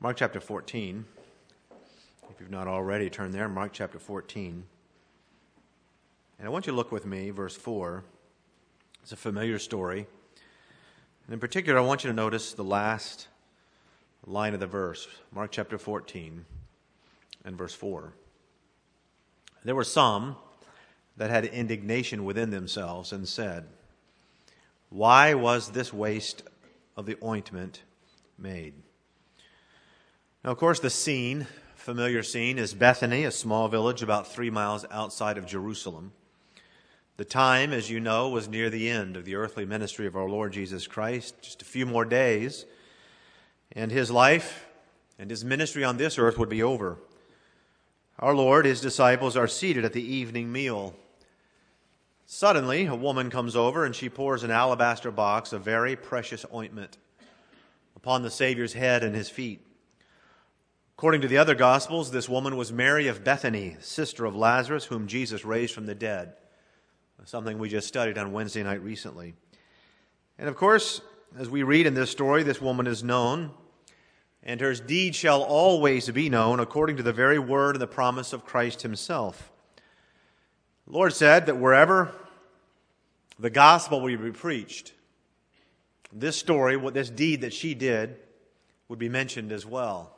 Mark chapter 14. If you've not already, turn there, Mark chapter 14. And I want you to look with me, verse 4. It's a familiar story. And in particular, I want you to notice the last line of the verse, Mark chapter 14 and verse 4. There were some that had indignation within themselves and said, "Why was this waste of the ointment made?" Now, of course, the scene, familiar scene, is Bethany, a small village about 3 miles outside of Jerusalem. The time, as you know, was near the end of the earthly ministry of our Lord Jesus Christ, just a few more days, and his life and his ministry on this earth would be over. Our Lord, his disciples, are seated at the evening meal. Suddenly, a woman comes over and she pours an alabaster box of very precious ointment upon the Savior's head and his feet. According to the other Gospels, this woman was Mary of Bethany, sister of Lazarus, whom Jesus raised from the dead. Something we just studied on Wednesday night recently. And of course, as we read in this story, this woman is known, and her deed shall always be known according to the very word and the promise of Christ himself. The Lord said that wherever the gospel would be preached, this story, this deed that she did, would be mentioned as well.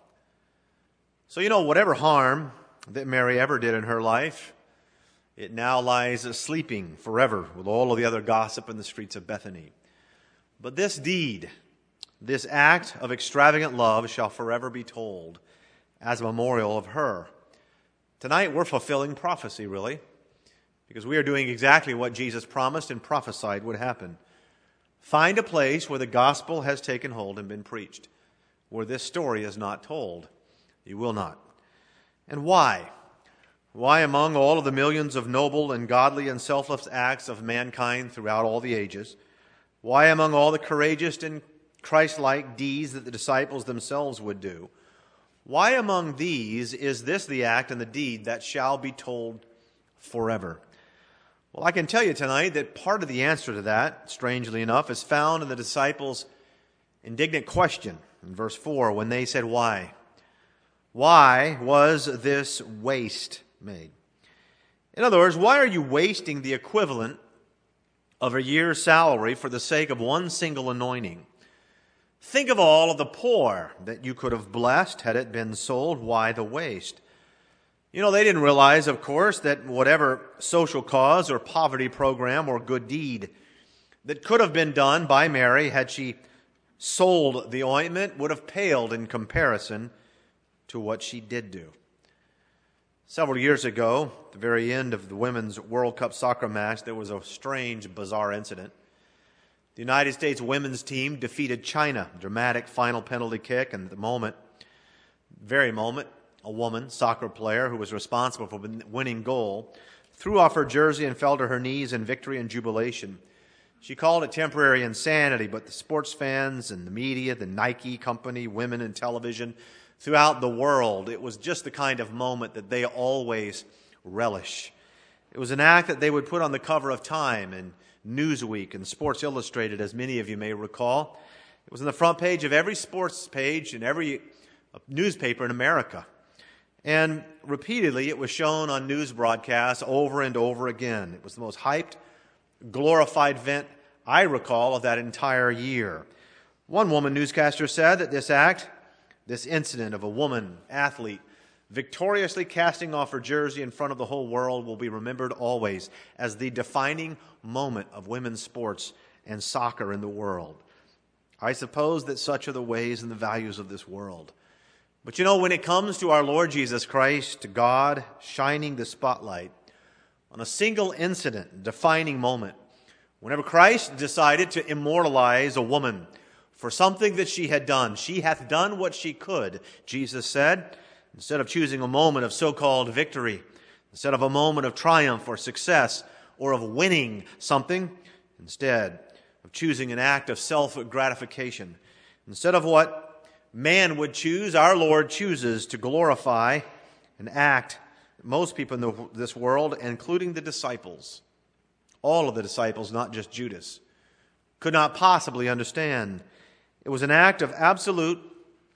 So, whatever harm that Mary ever did in her life, it now lies sleeping forever with all of the other gossip in the streets of Bethany. But this deed, this act of extravagant love shall forever be told as a memorial of her. Tonight we're fulfilling prophecy, really, because we are doing exactly what Jesus promised and prophesied would happen. Find a place where the gospel has taken hold and been preached, where this story is not told. You will not. And why? Why, among all of the millions of noble and godly and selfless acts of mankind throughout all the ages, why among all the courageous and Christ-like deeds that the disciples themselves would do, why among these is this the act and the deed that shall be told forever? Well, I can tell you tonight that part of the answer to that, strangely enough, is found in the disciples' indignant question in verse 4 when they said, "Why? Why was this waste made?" In other words, why are you wasting the equivalent of a year's salary for the sake of one single anointing? Think of all of the poor that you could have blessed had it been sold. Why the waste? They didn't realize, of course, that whatever social cause or poverty program or good deed that could have been done by Mary had she sold the ointment would have paled in comparison to what she did do. Several years ago, at the very end of the Women's World Cup soccer match, there was a strange, bizarre incident. The United States women's team defeated China, dramatic final penalty kick, and at the very moment, a woman, soccer player, who was responsible for the winning goal, threw off her jersey and fell to her knees in victory and jubilation. She called it temporary insanity, but the sports fans and the media, the Nike company, women in television, throughout the world, it was just the kind of moment that they always relish. It was an act that they would put on the cover of Time and Newsweek and Sports Illustrated, as many of you may recall. It was on the front page of every sports page in every newspaper in America. And repeatedly, it was shown on news broadcasts over and over again. It was the most hyped, glorified event I recall of that entire year. One woman newscaster said that this incident of a woman athlete victoriously casting off her jersey in front of the whole world will be remembered always as the defining moment of women's sports and soccer in the world. I suppose that such are the ways and the values of this world. But when it comes to our Lord Jesus Christ, to God shining the spotlight on a single incident, defining moment, whenever Christ decided to immortalize a woman for something that she had done, she hath done what she could, Jesus said. Instead of choosing a moment of so-called victory, instead of a moment of triumph or success or of winning something, instead of choosing an act of self-gratification, instead of what man would choose, our Lord chooses to glorify an act that most people in this world, including the disciples, all of the disciples, not just Judas, could not possibly understand. It was an act of absolute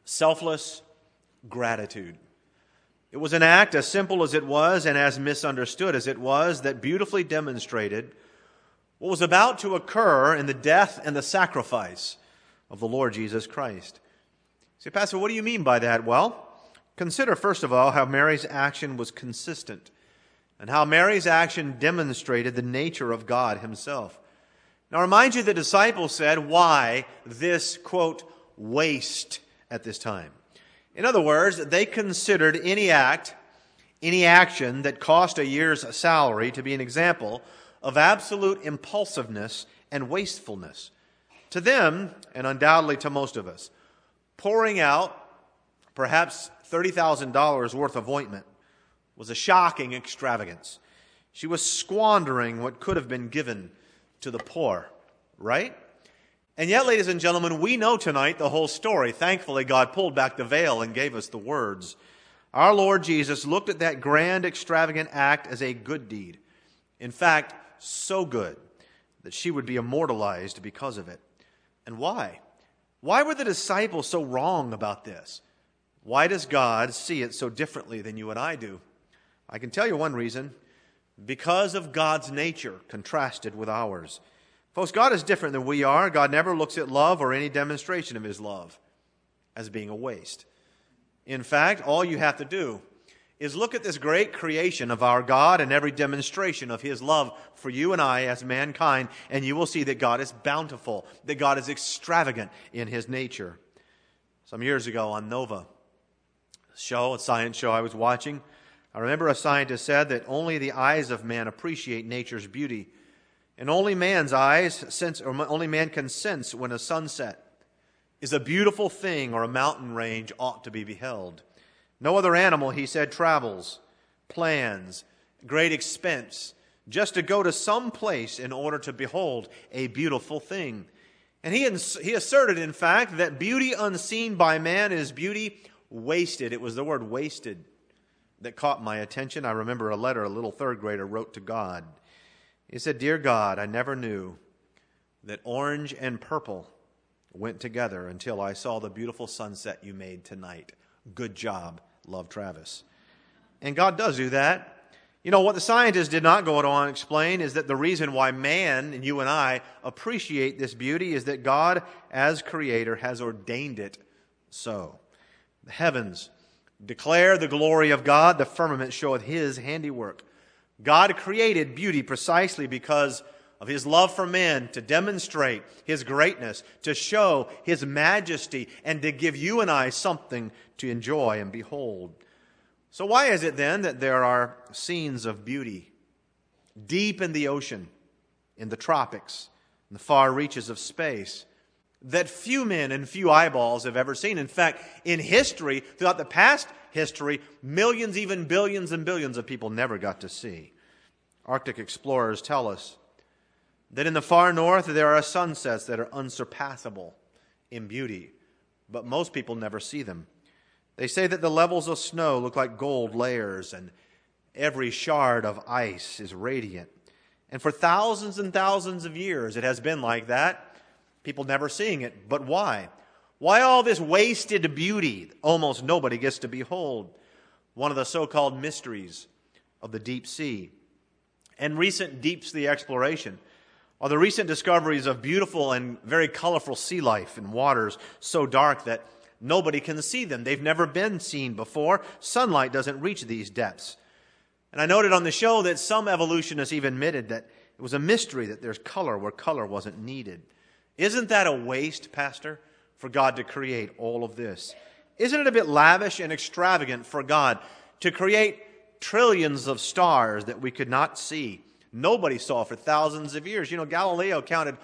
selfless gratitude. It was an act as simple as it was and as misunderstood as it was that beautifully demonstrated what was about to occur in the death and the sacrifice of the Lord Jesus Christ. You say, Pastor, what do you mean by that? Well, consider first of all how Mary's action was consistent and how Mary's action demonstrated the nature of God himself. Now, remind you, the disciples said, why this, quote, waste at this time? In other words, they considered any act, any action that cost a year's salary to be an example of absolute impulsiveness and wastefulness. To them, and undoubtedly to most of us, pouring out perhaps $30,000 worth of ointment was a shocking extravagance. She was squandering what could have been given to the poor, right? And yet, ladies and gentlemen, we know tonight the whole story. Thankfully, God pulled back the veil and gave us the words. Our Lord Jesus looked at that grand, extravagant act as a good deed. In fact, so good that she would be immortalized because of it. And why? Why were the disciples so wrong about this? Why does God see it so differently than you and I do? I can tell you one reason. Because of God's nature contrasted with ours. Folks, God is different than we are. God never looks at love or any demonstration of his love as being a waste. In fact, all you have to do is look at this great creation of our God and every demonstration of his love for you and I as mankind, and you will see that God is bountiful, that God is extravagant in his nature. Some years ago on Nova, a science show I was watching, I remember a scientist said that only the eyes of man appreciate nature's beauty, and only man can sense when a sunset is a beautiful thing or a mountain range ought to be beheld. No other animal, he said, travels, plans, great expense, just to go to some place in order to behold a beautiful thing. And he asserted, in fact, that beauty unseen by man is beauty wasted. It was the word wasted that caught my attention. I remember a letter a little third grader wrote to God. He said, "Dear God, I never knew that orange and purple went together until I saw the beautiful sunset you made tonight. Good job. Love, Travis." And God does do that. You know, what the scientists did not go on to explain is that the reason why man and you and I appreciate this beauty is that God, as creator, has ordained it so. The heavens declare the glory of God. The firmament showeth his handiwork. God created beauty precisely because of his love for men, to demonstrate his greatness, to show his majesty, and to give you and I something to enjoy and behold. So why is it then that there are scenes of beauty deep in the ocean, in the tropics, in the far reaches of space, that few men and few eyeballs have ever seen? In fact, in history, throughout the past history, millions, even billions and billions of people never got to see. Arctic explorers tell us that in the far north there are sunsets that are unsurpassable in beauty, but most people never see them. They say that the levels of snow look like gold layers and every shard of ice is radiant. And for thousands and thousands of years it has been like that, people never seeing it. But why? Why all this wasted beauty almost nobody gets to behold? One of the so-called mysteries of the deep sea and recent deep sea exploration are the recent discoveries of beautiful and very colorful sea life in waters so dark that nobody can see them. They've never been seen before. Sunlight doesn't reach these depths. And I noted on the show that some evolutionists even admitted that it was a mystery that there's color where color wasn't needed. Isn't that a waste, Pastor, for God to create all of this? Isn't it a bit lavish and extravagant for God to create trillions of stars that we could not see? Nobody saw for thousands of years. You know, Galileo counted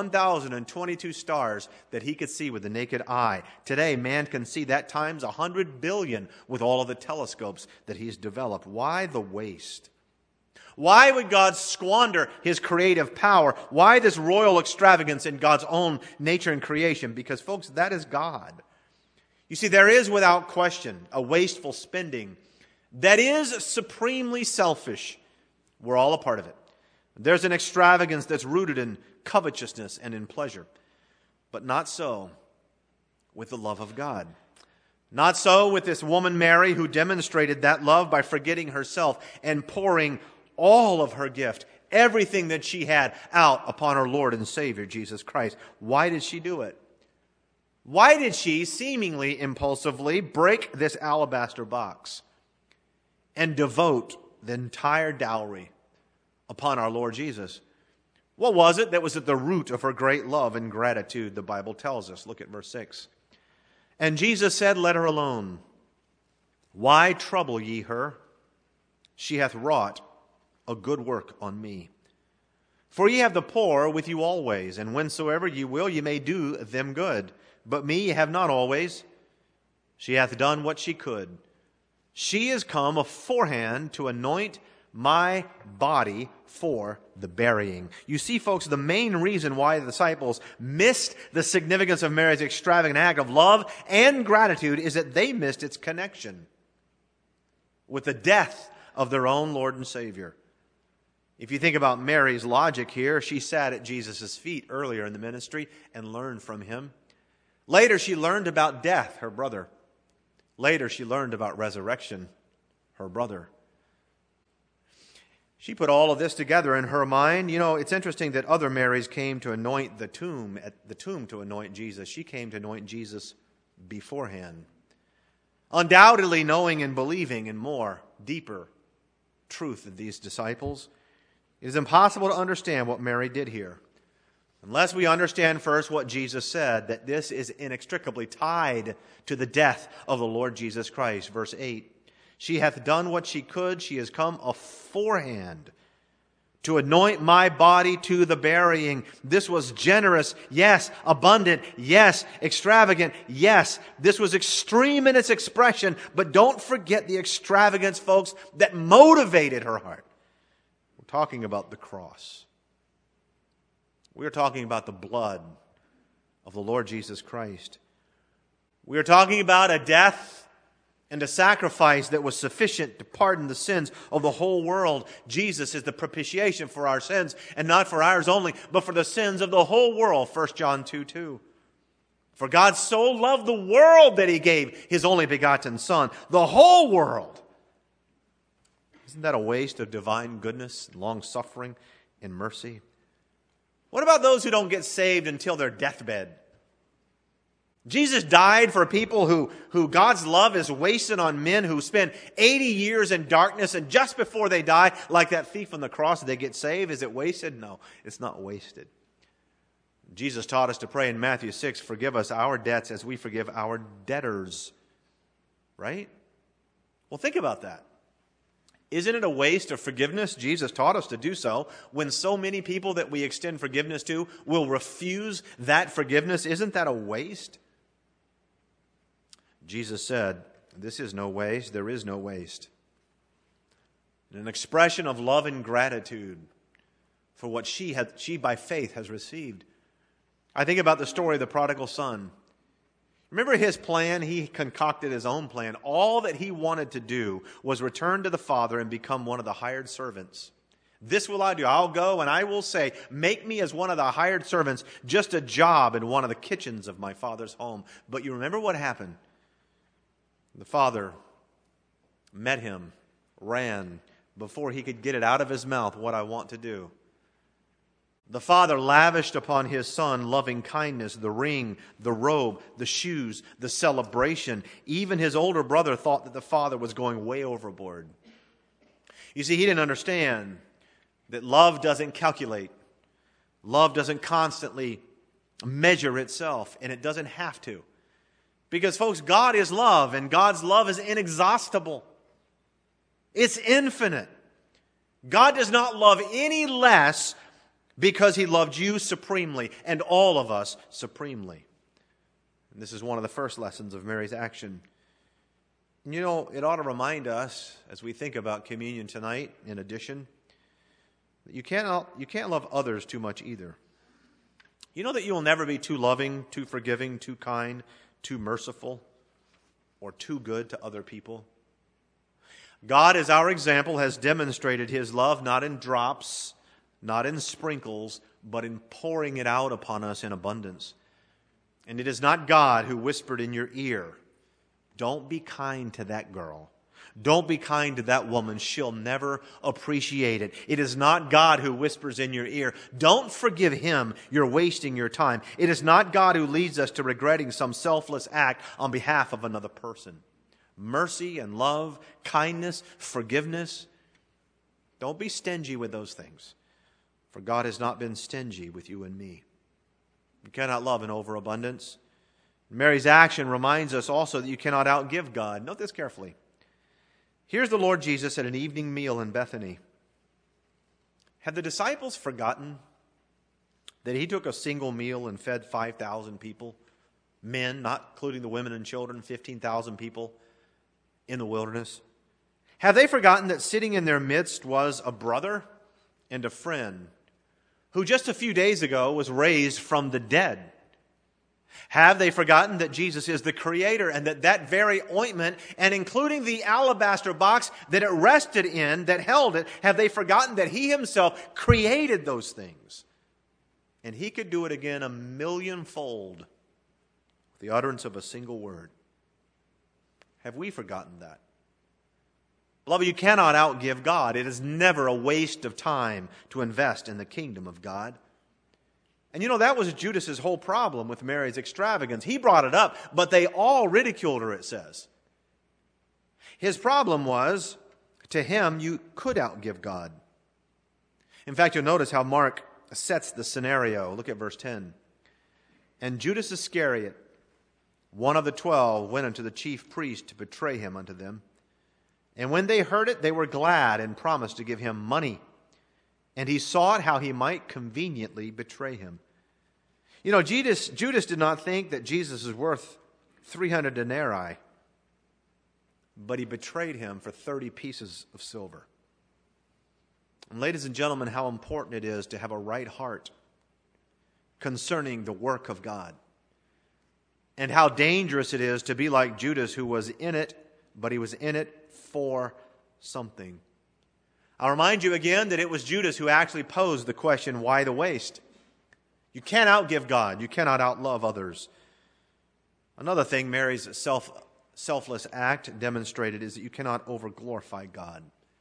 1,022 stars that he could see with the naked eye. Today, man can see that times 100 billion with all of the telescopes that he's developed. Why the waste? Why would God squander his creative power? Why this royal extravagance in God's own nature and creation? Because, folks, that is God. You see, there is without question a wasteful spending that is supremely selfish. We're all a part of it. There's an extravagance that's rooted in covetousness and in pleasure. But not so with the love of God. Not so with this woman Mary, who demonstrated that love by forgetting herself and pouring all of her gift, everything that she had, out upon her Lord and Savior, Jesus Christ. Why did she do it? Why did she, seemingly impulsively, break this alabaster box and devote the entire dowry upon our Lord Jesus? What was it that was at the root of her great love and gratitude, the Bible tells us? Look at verse 6. And Jesus said, Let her alone. Why trouble ye her? She hath wrought a good work on me. For ye have the poor with you always, and whensoever ye will, ye may do them good. But me ye have not always. She hath done what she could. She is come aforehand to anoint my body for the burying. You see, folks, the main reason why the disciples missed the significance of Mary's extravagant act of love and gratitude is that they missed its connection with the death of their own Lord and Savior. If you think about Mary's logic here, she sat at Jesus' feet earlier in the ministry and learned from him. Later, she learned about death, her brother. Later, she learned about resurrection, her brother. She put all of this together in her mind. You know, it's interesting that other Marys came to anoint the tomb, at the tomb to anoint Jesus. She came to anoint Jesus beforehand. Undoubtedly knowing and believing in more, deeper truth than these disciples. It is impossible to understand what Mary did here unless we understand first what Jesus said, that this is inextricably tied to the death of the Lord Jesus Christ. Verse 8. She hath done what she could. She has come aforehand to anoint my body to the burying. This was generous, yes. Abundant, yes. Extravagant, yes. This was extreme in its expression, but don't forget the extravagance, folks, that motivated her heart. We're talking about the cross. We're talking about the blood of the Lord Jesus Christ. We're talking about a death and a sacrifice that was sufficient to pardon the sins of the whole world. Jesus is the propitiation for our sins, and not for ours only, but for the sins of the whole world. 1 John 2:2. For God so loved the world that he gave his only begotten Son, the whole world. Isn't that a waste of divine goodness, long-suffering, and mercy? What about those who don't get saved until their deathbed? Jesus died for people who God's love is wasted on men who spend 80 years in darkness, and just before they die, like that thief on the cross, they get saved. Is it wasted? No, it's not wasted. Jesus taught us to pray in Matthew 6, forgive us our debts as we forgive our debtors. Right? Well, think about that. Isn't it a waste of forgiveness? Jesus taught us to do so. When so many people that we extend forgiveness to will refuse that forgiveness, isn't that a waste? Jesus said, this is no waste, there is no waste. An expression of love and gratitude for what she by faith has received. I think about the story of the prodigal son. Remember his plan? He concocted his own plan. All that he wanted to do was return to the Father and become one of the hired servants. This will I do. I'll go and I will say, make me as one of the hired servants, just a job in one of the kitchens of my Father's home. But you remember what happened? The father met him, ran, before he could get it out of his mouth, what I want to do. The father lavished upon his son loving kindness, the ring, the robe, the shoes, the celebration. Even his older brother thought that the father was going way overboard. You see, he didn't understand that love doesn't calculate. Love doesn't constantly measure itself, and it doesn't have to. Because, folks, God is love, and God's love is inexhaustible. It's infinite. God does not love any less because he loved you supremely and all of us supremely. And this is one of the first lessons of Mary's action. You know, it ought to remind us, as we think about communion tonight, in addition, that you can't love others too much either. You know that you will never be too loving, too forgiving, too kind, too merciful, or too good to other people. God, as our example, has demonstrated his love not in drops, not in sprinkles, but in pouring it out upon us in abundance. And it is not God who whispered in your ear, Don't be kind to that girl. Don't be kind to that woman. She'll never appreciate it. It is not God who whispers in your ear. Don't forgive him. You're wasting your time. It is not God who leads us to regretting some selfless act on behalf of another person. Mercy and love, kindness, forgiveness. Don't be stingy with those things. For God has not been stingy with you and me. You cannot love in overabundance. Mary's action reminds us also that you cannot outgive God. Note this carefully. Here's the Lord Jesus at an evening meal in Bethany. Had the disciples forgotten that he took a single meal and fed 5,000 people? Men, not including the women and children, 15,000 people in the wilderness. Have they forgotten that sitting in their midst was a brother and a friend who just a few days ago was raised from the dead? Have they forgotten that Jesus is the Creator and that very ointment, and including the alabaster box that it rested in, that held it, have they forgotten that he himself created those things? And he could do it again 1,000,000-fold with the utterance of a single word. Have we forgotten that? Beloved, you cannot outgive God. It is never a waste of time to invest in the kingdom of God. And you know, that was Judas's whole problem with Mary's extravagance. He brought it up, but they all ridiculed her, it says. His problem was, to him, you could outgive God. In fact, you'll notice how Mark sets the scenario. Look at verse 10. And Judas Iscariot, one of the 12, went unto the chief priest to betray him unto them. And when they heard it, they were glad and promised to give him money. And he sought how he might conveniently betray him. You know, Judas did not think that Jesus is worth 300 denarii, but he betrayed him for 30 pieces of silver. And ladies and gentlemen, how important it is to have a right heart concerning the work of God. And how dangerous it is to be like Judas, who was in it, but he was in it for something. I'll remind you again that it was Judas who actually posed the question, why the waste? You can't outgive God. You cannot outlove others. Another thing Mary's selfless act demonstrated is that you cannot overglorify God.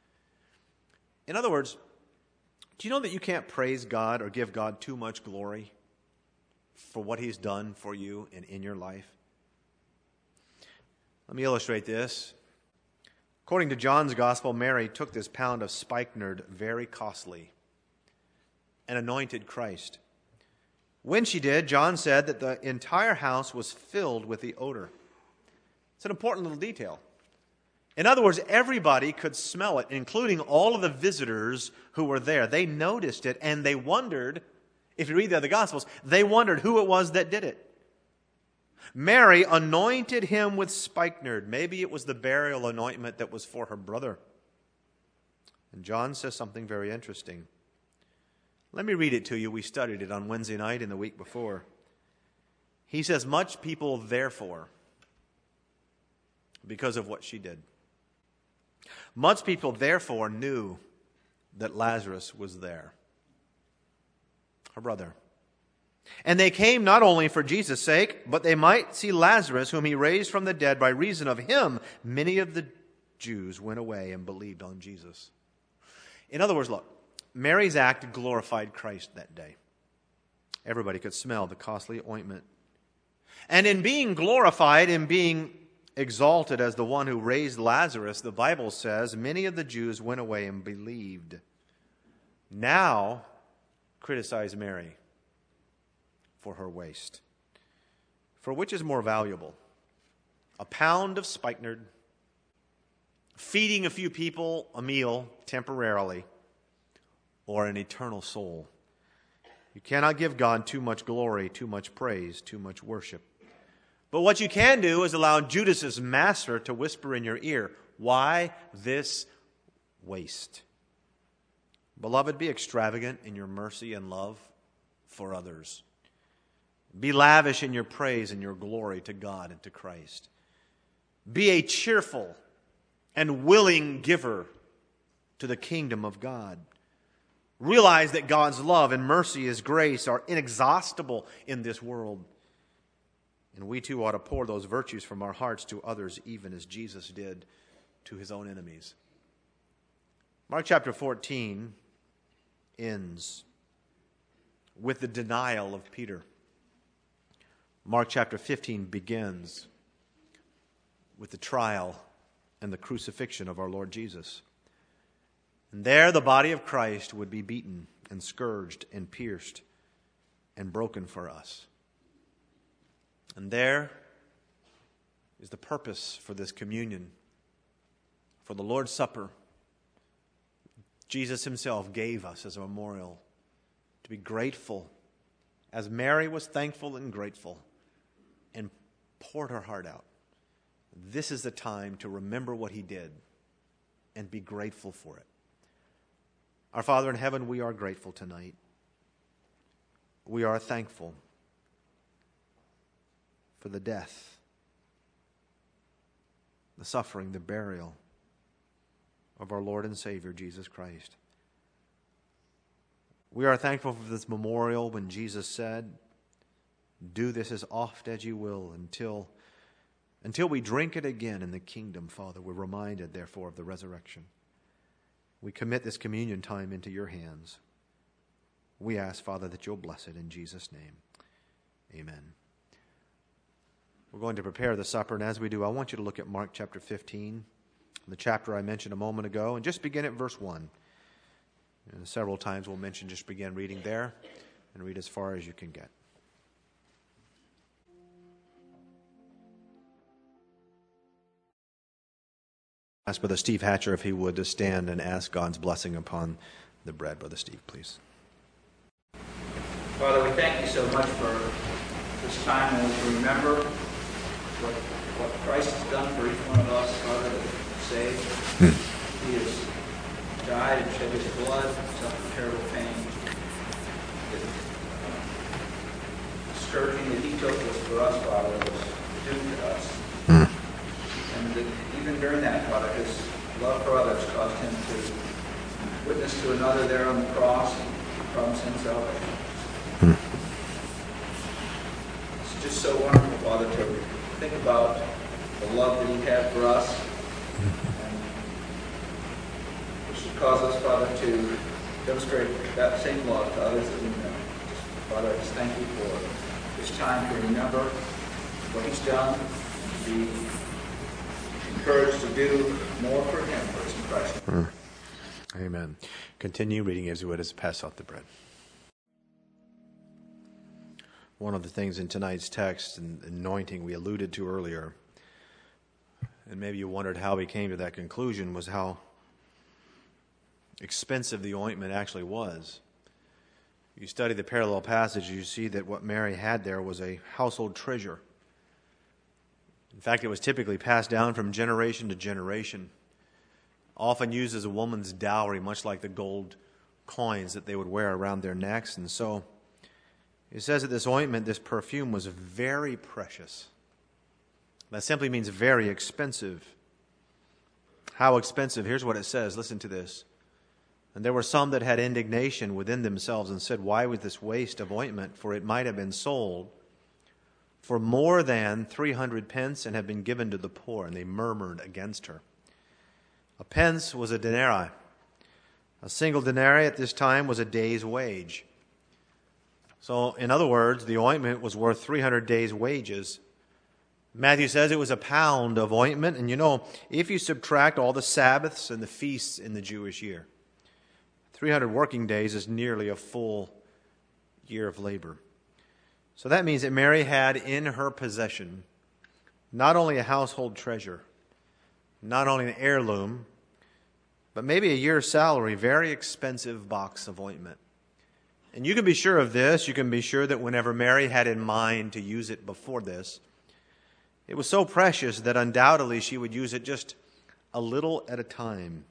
In other words, do you know that you can't praise God or give God too much glory for what he's done for you and in your life? Let me illustrate this. According to John's Gospel, Mary took this pound of spikenard, very costly, and anointed Christ. When she did, John said that the entire house was filled with the odor. It's an important little detail. In other words, everybody could smell it, including all of the visitors who were there. They noticed it, and they wondered, if you read the other Gospels, they wondered who it was that did it. Mary anointed him with spikenard. Maybe it was the burial anointment that was for her brother. And John says something very interesting. Let me read it to you. We studied it on Wednesday night and the week before. He says, much people therefore, because of what she did, much people therefore knew that Lazarus was there, her brother. And they came not only for Jesus' sake, but they might see Lazarus, whom he raised from the dead. By reason of him, many of the Jews went away and believed on Jesus. In other words, look, Mary's act glorified Christ that day. Everybody could smell the costly ointment. And in being glorified, in being exalted as the one who raised Lazarus, the Bible says, many of the Jews went away and believed. Now, criticize Mary for her waste. For which is more valuable? A pound of spikenard, feeding a few people a meal temporarily, or an eternal soul? You cannot give God too much glory, too much praise, too much worship. But what you can do is allow Judas's master to whisper in your ear, why this waste? Beloved, be extravagant in your mercy and love for others. Be lavish in your praise and your glory to God and to Christ. Be a cheerful and willing giver to the kingdom of God. Realize that God's love and mercy, His grace are inexhaustible in this world. And we too ought to pour those virtues from our hearts to others, even as Jesus did to his own enemies. Mark chapter 14 ends with the denial of Peter. Mark chapter 15 begins with the trial and the crucifixion of our Lord Jesus. And there the body of Christ would be beaten and scourged and pierced and broken for us. And there is the purpose for this communion, for the Lord's Supper. Jesus himself gave us as a memorial to be grateful, as Mary was thankful and grateful and poured her heart out. This is the time to remember what he did and be grateful for it. Our Father in heaven, we are grateful tonight. We are thankful for the death, the suffering, the burial of our Lord and Savior, Jesus Christ. We are thankful for this memorial when Jesus said, "Do this as oft as you will until we drink it again in the kingdom." Father, we're reminded, therefore, of the resurrection. We commit this communion time into your hands. We ask, Father, that you'll bless it in Jesus' name. Amen. We're going to prepare the supper, and as we do, I want you to look at Mark chapter 15, the chapter I mentioned a moment ago, and just begin at verse 1. And several times we'll mention just begin reading there and read as far as you can get. Ask Brother Steve Hatcher if he would to stand and ask God's blessing upon the bread. Brother Steve, please. Father, we thank you so much for this time when we can remember what Christ has done for each one of us, Father, that we're saved. He has died and shed his blood, suffered terrible pain. The scourging that he took was for us, Father, was due to us. And that even during that, Father, his love for others caused him to witness to another there on the cross and promise him salvation. It's just so wonderful, Father, to think about the love that he had for us, and which should cause us, Father, to demonstrate that same love to others that we know. Father, I just thank you for this time to remember what he's done, and to be encouraged to do more for him, for his Christ. Amen. Continue reading as you would as pass out the bread. One of the things in tonight's text and anointing we alluded to earlier, and maybe you wondered how we came to that conclusion, was how expensive the ointment actually was. You study the parallel passage, you see that what Mary had there was a household treasure. In fact, it was typically passed down from generation to generation, often used as a woman's dowry, much like the gold coins that they would wear around their necks. And so it says that this ointment, this perfume, was very precious. That simply means very expensive. How expensive? Here's what it says. Listen to this. And there were some that had indignation within themselves and said, "Why was this waste of ointment? For it might have been sold for more than 300 pence and have been given to the poor." And they murmured against her. A pence was a denarii. A single denarii at this time was a day's wage. So, in other words, the ointment was worth 300 days' wages. Matthew says it was a pound of ointment. And you know, if you subtract all the Sabbaths and the feasts in the Jewish year, 300 working days is nearly a full year of labor. So that means that Mary had in her possession not only a household treasure, not only an heirloom, but maybe a year's salary, very expensive box of ointment. And you can be sure of this. You can be sure that whenever Mary had in mind to use it before this, it was so precious that undoubtedly she would use it just a little at a time.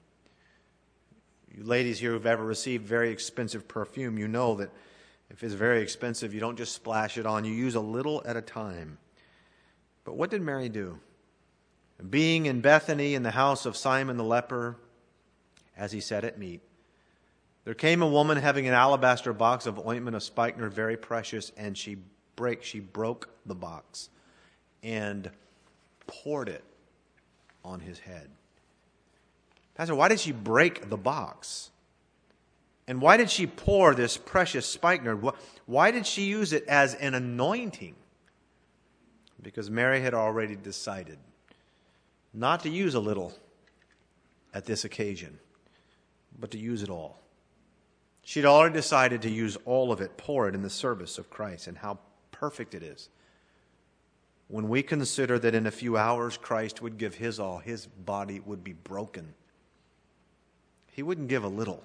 You ladies here who've ever received very expensive perfume, you know that if it's very expensive, you don't just splash it on. You use a little at a time. But what did Mary do? Being in Bethany in the house of Simon the leper, as he sat at meat, there came a woman having an alabaster box of ointment of spikenard, very precious, and she broke the box and poured it on his head. Pastor, why did she break the box? And why did she pour this precious spikenard? Why did she use it as an anointing? Because Mary had already decided not to use a little at this occasion, but to use it all. She'd already decided to use all of it, pour it in the service of Christ, and how perfect it is. When we consider that in a few hours Christ would give his all, his body would be broken. He wouldn't give a little.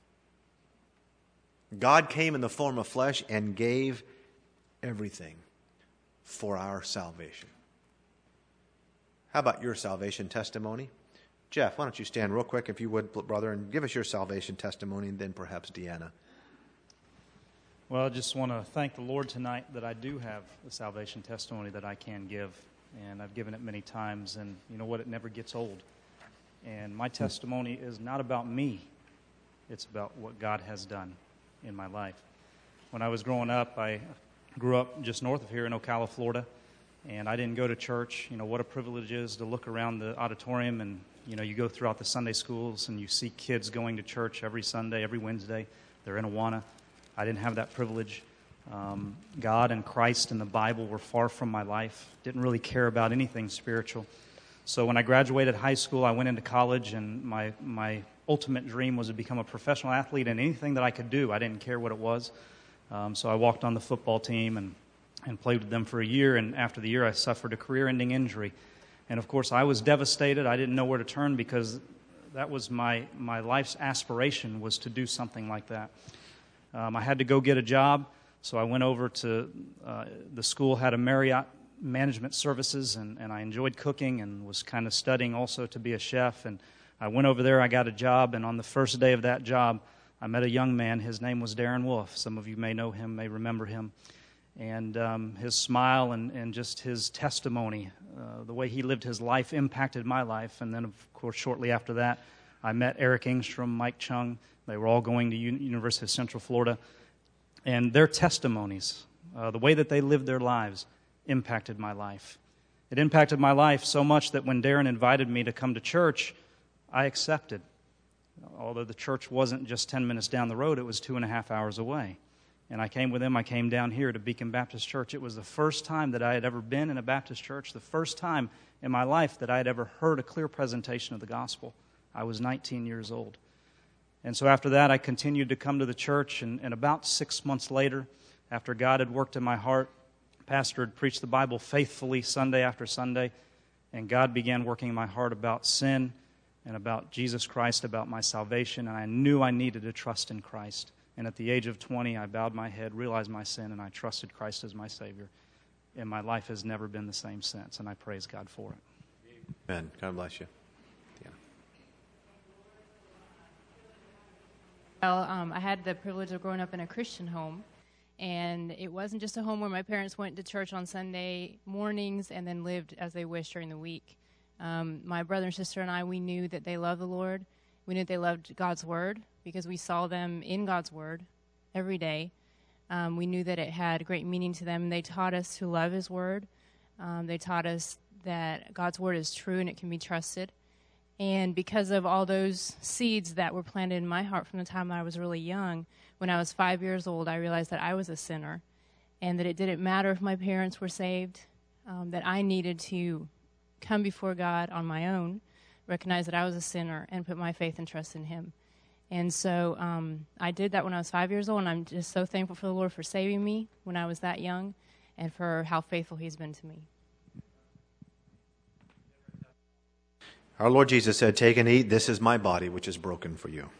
God came in the form of flesh and gave everything for our salvation. How about your salvation testimony? Jeff, why don't you stand real quick, if you would, brother, and give us your salvation testimony, and then perhaps Deanna. Well, I just want to thank the Lord tonight that I do have a salvation testimony that I can give, and I've given it many times, and you know what, it never gets old. And my testimony is not about me. It's about what God has done in my life. When I was growing up, I grew up just north of here in Ocala, Florida, and I didn't go to church. You know, what a privilege it is to look around the auditorium, and you know, you go throughout the Sunday schools and you see kids going to church every Sunday, every Wednesday. They're in Awana. I didn't have that privilege. God and Christ and the Bible were far from my life. Didn't really care about anything spiritual. So when I graduated high school, I went into college, and my ultimate dream was to become a professional athlete, and anything that I could do, I didn't care what it was. So I walked on the football team and played with them for a year, and after the year I suffered a career-ending injury. And of course I was devastated. I didn't know where to turn, because that was my life's aspiration, was to do something like that. I had to go get a job, so I went over to the school had a Marriott Management Services, and I enjoyed cooking and was kind of studying also to be a chef. And I went over there, I got a job, and on the first day of that job, I met a young man. His name was Darren Wolf. Some of you may know him, may remember him. And his smile and just his testimony, the way he lived his life, impacted my life. And then, of course, shortly after that, I met Eric Engstrom, Mike Chung. They were all going to University of Central Florida. And their testimonies, the way that they lived their lives, impacted my life. It impacted my life so much that when Darren invited me to come to church, I accepted. Although the church wasn't just 10 minutes down the road, it was 2.5 hours away. And I came with him. I came down here to Beacon Baptist Church. It was the first time that I had ever been in a Baptist church, the first time in my life that I had ever heard a clear presentation of the gospel. I was 19 years old. And so after that, I continued to come to the church, and about 6 months later, after God had worked in my heart, Pastor had preached the Bible faithfully Sunday after Sunday, and God began working in my heart about sin and about Jesus Christ, about my salvation, and I knew I needed to trust in Christ. And at the age of 20, I bowed my head, realized my sin, and I trusted Christ as my Savior. And my life has never been the same since, and I praise God for it. Amen. God bless you. Yeah. Well, I had the privilege of growing up in a Christian home, and it wasn't just a home where my parents went to church on Sunday mornings and then lived as they wished during the week. My brother and sister and I, we knew that they loved the Lord. We knew they loved God's Word because we saw them in God's Word every day. We knew that it had great meaning to them. They taught us to love His Word. They taught us that God's Word is true and it can be trusted. And because of all those seeds that were planted in my heart from the time I was really young, when I was 5 years old, I realized that I was a sinner and that it didn't matter if my parents were saved, that I needed to come before God on my own, recognize that I was a sinner, and put my faith and trust in Him. And so I did that when I was 5 years old, and I'm just so thankful for the Lord for saving me when I was that young and for how faithful He's been to me. Our Lord Jesus said, "Take and eat, this is my body, which is broken for you."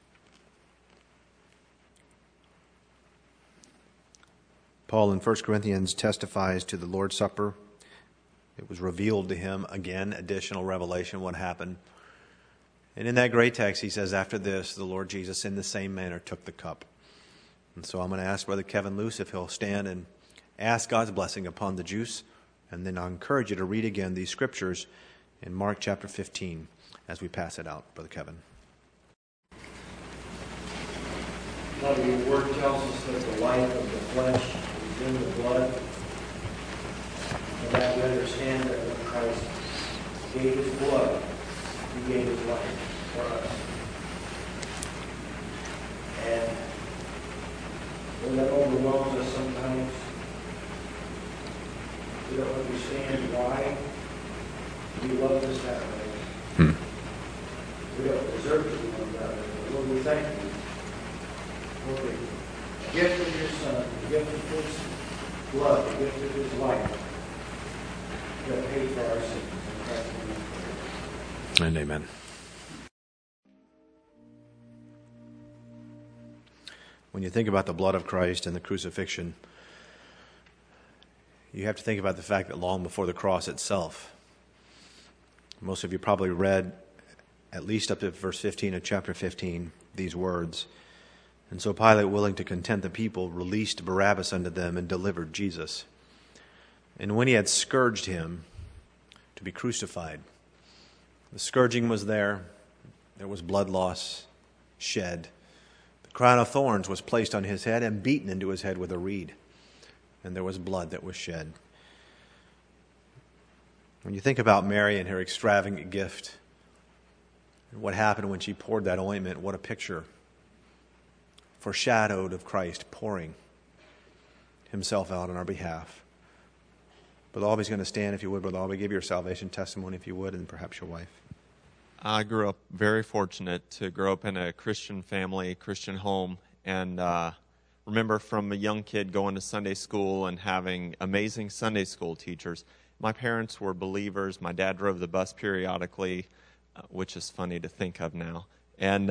Paul in 1 Corinthians testifies to the Lord's Supper. It was revealed to him, again, additional revelation, what happened. And in that great text, he says, after this, the Lord Jesus, in the same manner, took the cup. And so I'm going to ask Brother Kevin Luce if he'll stand and ask God's blessing upon the juice. And then I'll encourage you to read again these scriptures in Mark chapter 15 as we pass it out. Brother Kevin. Father, your word tells us that the life of the flesh is in the blood. and that we understand that when Christ gave his blood, he gave his life for us. And when that overwhelms us sometimes, we don't understand why he loves us that way. We don't deserve to be loved that way. But Lord, we thank you for the gift of your Son, the gift of his blood, the gift of his life that paid for our sins. In Christ's name. And amen. When you think about the blood of Christ and the crucifixion, you have to think about the fact that long before the cross itself, most of you probably read at least up to verse 15 of chapter 15, these words. And so Pilate, willing to content the people, released Barabbas unto them and delivered Jesus. And when he had scourged him to be crucified, the scourging was there. There was blood loss shed. The crown of thorns was placed on his head and beaten into his head with a reed. And there was blood that was shed. When you think about Mary and her extravagant gift, and what happened when she poured that ointment, what a picture foreshadowed of Christ pouring himself out on our behalf. Brother Albie's going to stand, if you would. Brother Albie, give your salvation testimony, if you would, and perhaps your wife. I grew up very fortunate to grow up in a Christian family, Christian home, and remember from a young kid going to Sunday school and having amazing Sunday school teachers. My parents were believers. My dad drove the bus periodically, which is funny to think of now. And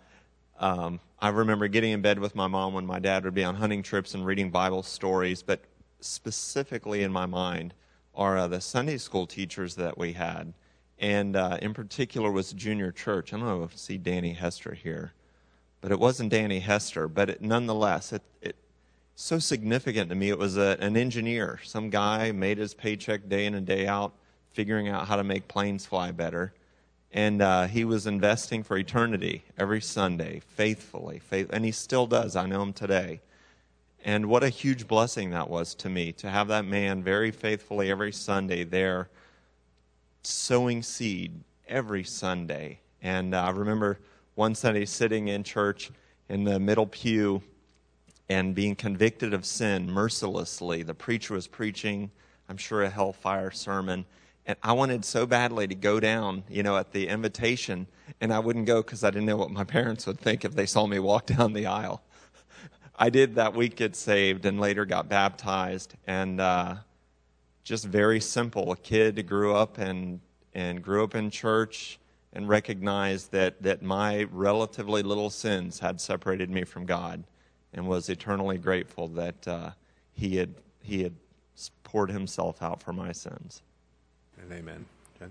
I remember getting in bed with my mom when my dad would be on hunting trips and reading Bible stories, but specifically in my mind are the Sunday school teachers that we had. And in particular was junior church. I don't know if I see Danny Hester here, but it wasn't Danny Hester. But nonetheless, it so significant to me. It was an engineer. Some guy made his paycheck day in and day out, figuring out how to make planes fly better. And he was investing for eternity every Sunday, faithfully. And he still does. I know him today. And what a huge blessing that was to me, to have that man very faithfully every Sunday there, sowing seed every Sunday. And I remember one Sunday sitting in church in the middle pew and being convicted of sin mercilessly. The preacher was preaching, I'm sure, a hellfire sermon. And I wanted so badly to go down, at the invitation, and I wouldn't go because I didn't know what my parents would think if they saw me walk down the aisle. I did that week get saved and later got baptized, and just very simple. A kid who grew up and grew up in church and recognized that my relatively little sins had separated me from God, and was eternally grateful that he had poured himself out for my sins. And amen. Jen?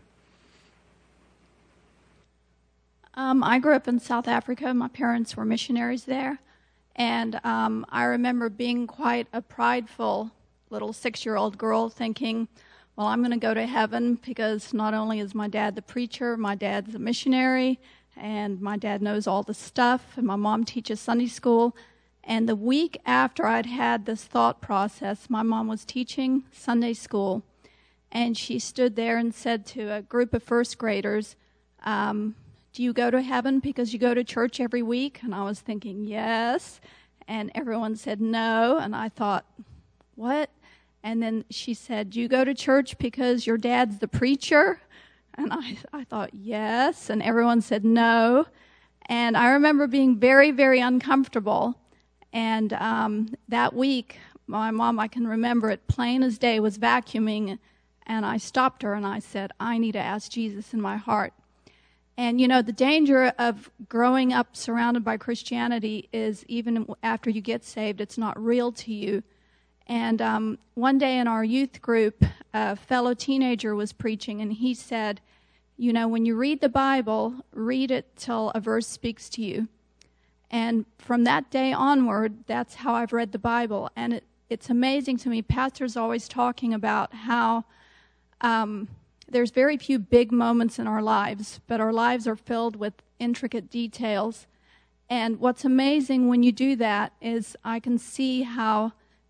I grew up in South Africa. My parents were missionaries there. And I remember being quite a prideful little 6-year-old girl thinking, well, I'm going to go to heaven because not only is my dad the preacher, my dad's a missionary, and my dad knows all the stuff, and my mom teaches Sunday school. And the week after I'd had this thought process, my mom was teaching Sunday school, and she stood there and said to a group of first graders, do you go to heaven because you go to church every week? And I was thinking, yes. And everyone said no. And I thought, what? And then she said, do you go to church because your dad's the preacher? And I thought, yes. And everyone said no. And I remember being very, very uncomfortable. And that week, my mom, I can remember it plain as day, was vacuuming. And I stopped her and I said, I need to ask Jesus in my heart. And, the danger of growing up surrounded by Christianity is even after you get saved, it's not real to you. And one day in our youth group, a fellow teenager was preaching, and he said, when you read the Bible, read it till a verse speaks to you. And from that day onward, that's how I've read the Bible. And it's amazing to me. Pastor's always talking about how there's very few big moments in our lives, but our lives are filled with intricate details. And what's amazing when you do that is I can see how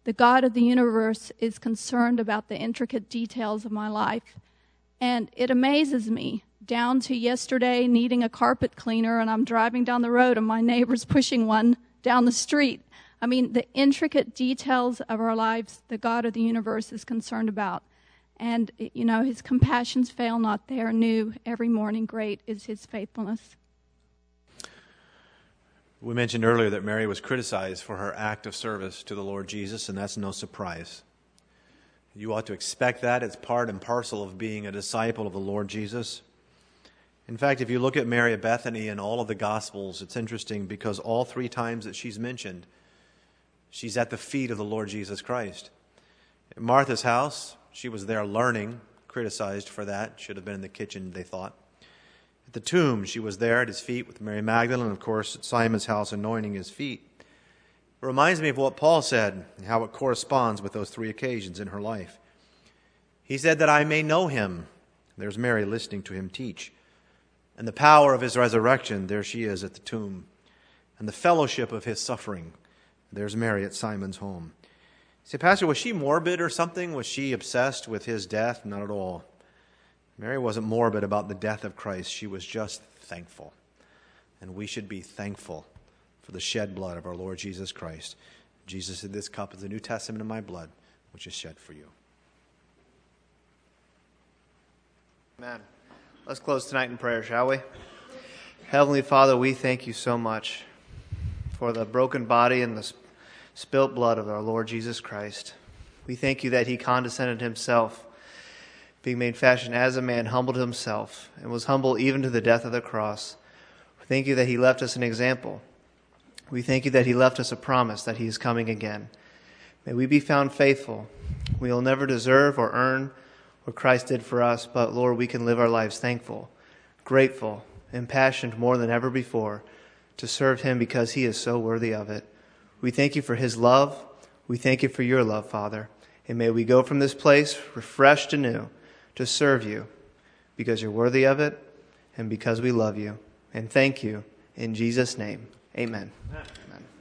the God of the universe is concerned about the intricate details of my life. And it amazes me, down to yesterday needing a carpet cleaner, and I'm driving down the road and my neighbor's pushing one down the street. I mean, the intricate details of our lives, the God of the universe is concerned about. And, you know, his compassions fail not. They are new every morning. Great is his faithfulness. We mentioned earlier that Mary was criticized for her act of service to the Lord Jesus, and that's no surprise. You ought to expect that. It's part and parcel of being a disciple of the Lord Jesus. In fact, if you look at Mary of Bethany in all of the Gospels, it's interesting because all 3 times that she's mentioned, she's at the feet of the Lord Jesus Christ. At Martha's house, she was there learning, criticized for that. Should have been in the kitchen, they thought. At the tomb, she was there at his feet with Mary Magdalene, and of course at Simon's house anointing his feet. It reminds me of what Paul said and how it corresponds with those 3 occasions in her life. He said that I may know him. There's Mary listening to him teach. And the power of his resurrection, there she is at the tomb. And the fellowship of his suffering, there's Mary at Simon's home. Say, Pastor, was she morbid or something? Was she obsessed with his death? Not at all. Mary wasn't morbid about the death of Christ. She was just thankful. And we should be thankful for the shed blood of our Lord Jesus Christ. Jesus said, this cup is the New Testament of my blood, which is shed for you. Amen. Let's close tonight in prayer, shall we? Heavenly Father, we thank you so much for the broken body and the spilt blood of our Lord Jesus Christ. We thank you that he condescended himself, being made fashion as a man, humbled himself, and was humble even to the death of the cross. We thank you that he left us an example. We thank you that he left us a promise that he is coming again. May we be found faithful. We will never deserve or earn what Christ did for us, but Lord, we can live our lives thankful, grateful, impassioned more than ever before to serve him because he is so worthy of it. We thank you for his love. We thank you for your love, Father. And may we go from this place refreshed anew to serve you because you're worthy of it and because we love you. And thank you in Jesus' name. Amen. Amen.